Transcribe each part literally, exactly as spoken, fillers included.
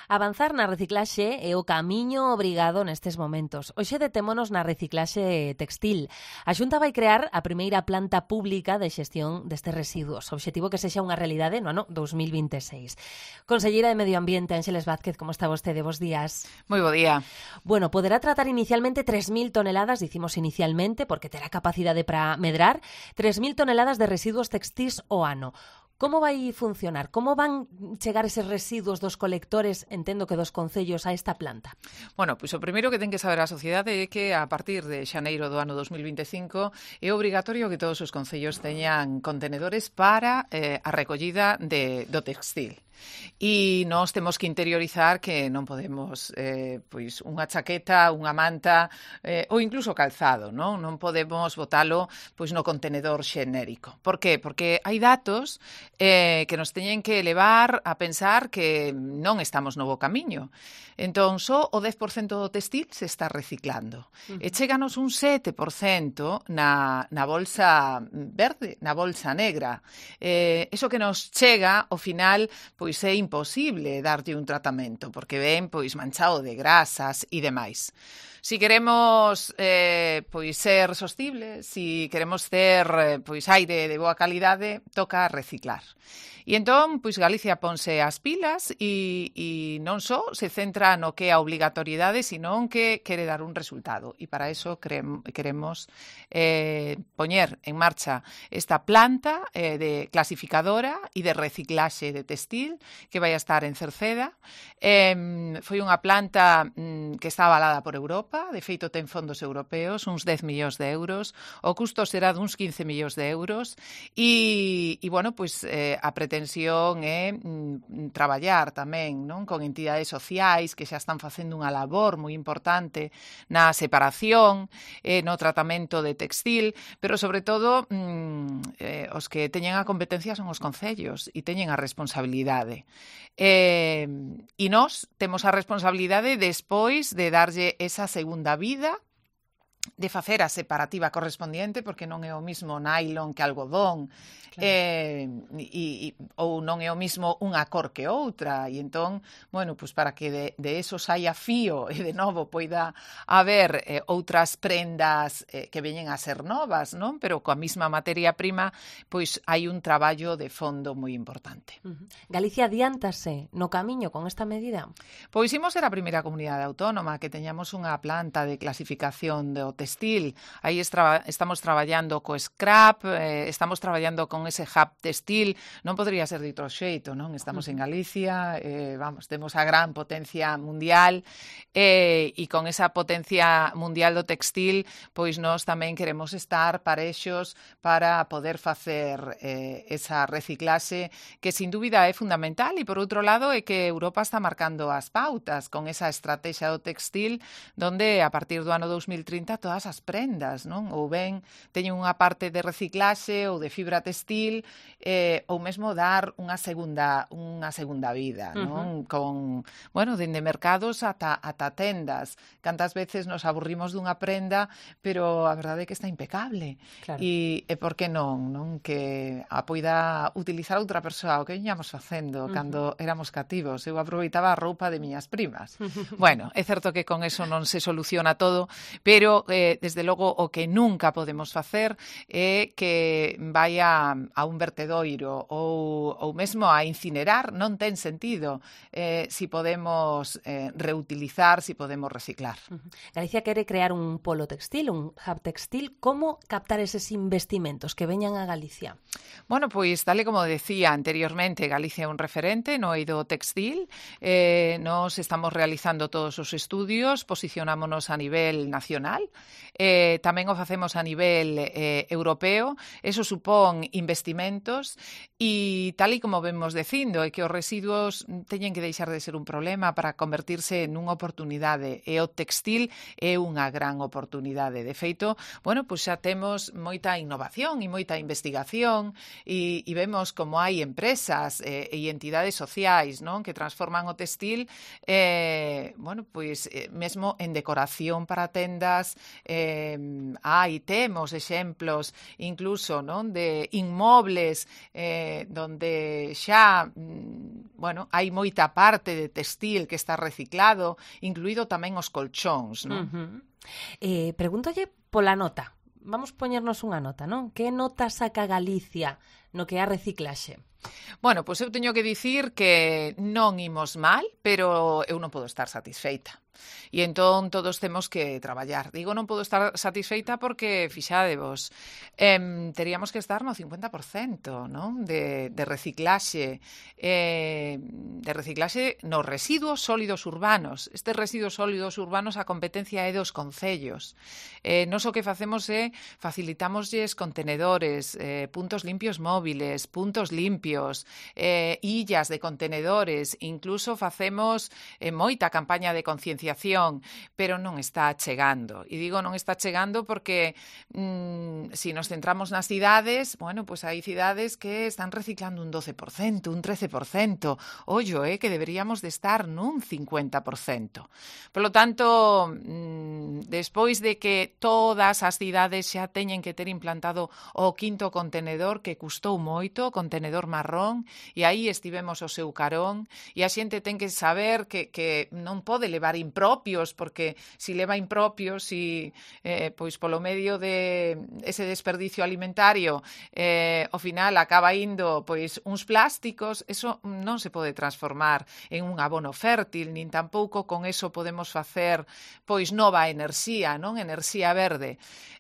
Avanzar na reciclaxe é o camiño obrigado nestes momentos. Hoxe detémonos na reciclaxe textil. A Xunta vai crear a primeira planta pública de xestión destes residuos. O obxectivo que sexa unha realidade no ano dos mil vinte e seis. Conselleira de Medio Ambiente, Ángeles Vázquez, como está vostede? Bos días. Moi bo día. Bueno, poderá tratar inicialmente tres mil toneladas, dicimos inicialmente, porque terá capacidade para medrar, tres mil toneladas de residuos textís ao ano. Como vai funcionar? Como van chegar eses residuos dos colectores, entendo que dos concellos, a esta planta? Bueno, pois o primeiro que ten que saber a sociedade é que a partir de xaneiro do ano dos mil vinte e cinco é obrigatorio que todos os concellos teñan contenedores para eh, a recollida de, do textil. E nós temos que interiorizar que non podemos, eh, pois, unha chaqueta, unha manta eh, ou incluso calzado, non? Non podemos botalo pois, no contenedor xenérico. Por qué? Porque hai datos eh, que nos teñen que levar a pensar que non estamos no bo camiño. Entón, só o dez por cento do textil se está reciclando. Uh-huh. E chéganos un sete por cento na, na bolsa verde, na bolsa negra. Eh, eso que nos chega, ao final, pois é imposible darlle un tratamento, porque ven pois manchado de grasas e demais. Si queremos eh, pois ser sostibles, si queremos ter eh, pois aire de boa calidade, toca reciclar. E entón, pois Galicia ponse as pilas e, e non só se centra no que é a obrigatoriedade, sino que quere dar un resultado. E para iso queremos eh, poñer en marcha esta planta eh, de clasificadora e de reciclaxe de textil que vai a estar en Cerceda. Eh, foi unha planta mm, que está avalada por Europa, de feito ten fondos europeos, uns dez millóns de euros, o custo será duns quince millóns de euros e, e bueno, pois eh, a pretensión é mm, traballar tamén non con entidades sociais que xa están facendo unha labor moi importante na separación, eh, no tratamento de textil, pero sobre todo mm, eh, os que teñen a competencia son os concellos e teñen a responsabilidade. Eh, e nós temos a responsabilidade despois de darlle esa segunda vida, de facer a separativa correspondiente, porque non é o mismo nylon que algodón, claro. eh, e, e, ou non é o mismo unha cor que outra, e entón, bueno, pues para que de, de eso saia fío e de novo poida haber eh, outras prendas eh, que veñen a ser novas, non? Pero coa mesma materia prima, pois hai un traballo de fondo moi importante. Uh-huh. Galicia adiántase no camiño con esta medida? Pois imos ser a primeira comunidade autónoma que teñamos unha planta de clasificación do textil. Aí estra, estamos traballando co scrap, eh, estamos traballando con ese hub textil, non podría ser de outro xeito, non? Estamos en Galicia, eh, vamos, temos a gran potencia mundial eh, e con esa potencia mundial do textil, pois nós tamén queremos estar parexos para poder facer eh, esa reciclaxe que sin dúbida é fundamental e por outro lado é que Europa está marcando as pautas con esa estrategia do textil donde a partir do ano dos mil trinta todas as prendas, non? Ou ben teñen unha parte de reciclaxe ou de fibra textil, eh, ou mesmo dar unha segunda unha segunda vida, non? Uh-huh. Con, bueno, dende mercados ata, ata tendas. Cantas veces nos aburrimos dunha prenda, pero a verdade é que está impecable. Claro. E, e por que non, non? Que a poida utilizar outra persoa, o que viñamos facendo uh-huh. cando éramos cativos. Eu aproveitaba a roupa de miñas primas. Uh-huh. Bueno, é certo que con eso non se soluciona todo, pero eh, desde logo o que nunca podemos facer é que vaya a un vertedoiro ou, ou mesmo a incinerar, non ten sentido eh, si podemos eh, reutilizar, si podemos reciclar. Uh-huh. Galicia quere crear un polo textil, un hub textil. Como captar eses investimentos que veñan a Galicia? Bueno, pois, tal e como decía anteriormente, Galicia é un referente no eido textil. Eh, nos estamos realizando todos os estudios, posicionámonos a nivel nacional, eh, tamén o facemos a nivel eh, europeo, eso supón investimentos e tal e como vemos dicindo, é que os residuos teñen que deixar de ser un problema para convertirse nunha oportunidade e o textil é unha gran oportunidade. De feito, bueno, pois xa temos moita innovación e moita investigación e, e vemos como hai empresas eh, e entidades sociais, non, que transforman o textil eh, bueno, pois eh, mesmo en decoración para tendas, eh, hai, temos exemplos incluso, non, de inmobles eh, donde xa, bueno, hai moita parte de textil que está reciclado, incluído tamén os colchóns, non? Uh-huh. Eh, pregúntolle pola nota. Vamos poñernos unha nota, non? Que nota saca Galicia no que é a reciclaxe? Bueno, pois eu teño que dicir que non imos mal, pero eu non podo estar satisfeita. E entón todos temos que traballar. Digo, non podo estar satisfeita porque, fixadevos, eh, teríamos que estar no cincuenta por cento, non? De, de reciclaxe, eh, de reciclaxe nos residuos sólidos urbanos. Estes residuos sólidos urbanos a competencia é dos concellos. Eh, nos o que facemos é facilitamosles contenedores, eh, puntos limpios móviles, puntos limpios, eh, illas de contenedores, incluso facemos eh, moita campaña de concienciación, pero non está chegando. E digo non está chegando porque mmm, si nos centramos nas cidades, bueno, pues hai cidades que están reciclando un doce por cento, un trece por cento. Ollo, eh, que deberíamos de estar nun cincuenta por cento. Por lo tanto, mmm, despois de que todas as cidades xa teñen que ter implantado o quinto contenedor que custou moito, o contenedor marrón, e aí estivemos o seu carón, e a xente ten que saber que, que non pode levar impropios, porque si leva impropios, si eh, pois polo medio de ese desperdicio alimentario eh, ao final acaba indo pois uns plásticos, eso non se pode transformar en un abono fértil, nin tampouco con eso podemos facer pois nova enerxía, non? Enerxía verde.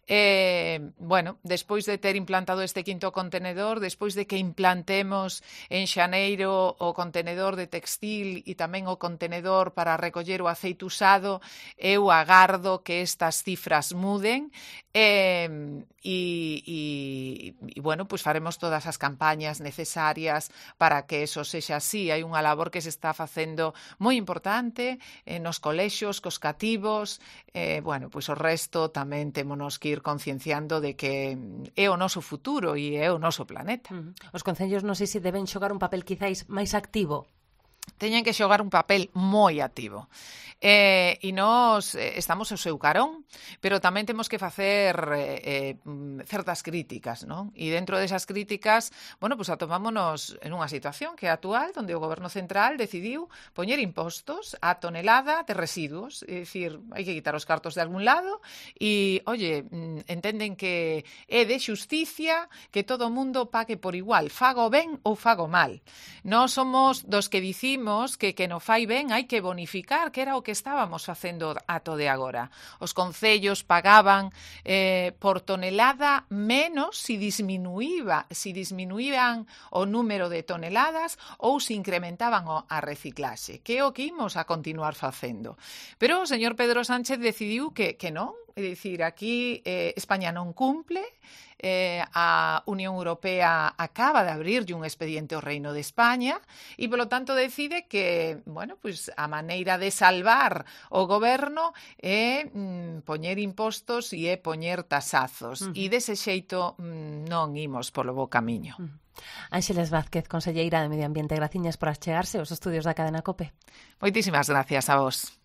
Eh, bueno, despois de ter implantado este quinto contenedor, despois de que implantemos en xaneiro o contenedor de textil e tamén o contenedor para recoller o aceite usado, eu agardo que estas cifras muden eh, e, e, e, bueno, pues faremos todas as campañas necesarias para que eso sexa así. Hai unha labor que se está facendo moi importante eh, nos colexos, cos cativos, eh, bueno, pues o resto tamén témonos que ir concienciando de que é o noso futuro e é o noso planeta. Uh-huh. Os concellos non sei se deben xogar un papel quizáis máis activo. Teñen que xogar un papel moi activo. Eh, e nós eh, estamos ao seu carón, pero tamén temos que facer eh, eh, certas críticas, non? E dentro desas críticas, bueno, pues atomámonos en unha situación que é actual, onde o Goberno Central decidiu poñer impostos á tonelada de residuos, é dicir, hai que quitar os cartos de algún lado e, oye, entenden que é de xusticia que todo o mundo pague por igual, fago ben ou fago mal. Nós somos dos que dicimos que que no fai ben hai que bonificar, que era o que estábamos facendo ato de agora. Os concellos pagaban eh, por tonelada menos si disminuíba, si disminuían o número de toneladas ou se incrementaban a reciclaxe, que é o que imos a continuar facendo. Pero o señor Pedro Sánchez decidiu que, que non, é dicir, aquí eh, España non cumple, eh, a Unión Europea acaba de abrirlle un expediente ao Reino de España e, polo tanto, decide que, bueno, pues a maneira de salvar o goberno é mm, poñer impostos e é poñer tasazos. Uh-huh. E dese xeito mm, non imos polo bo camiño. Uh-huh. Ángeles Vázquez, conselleira de Medio Ambiente, graciñas por achegarse aos estudios da cadena COPE. Moitísimas gracias a vos.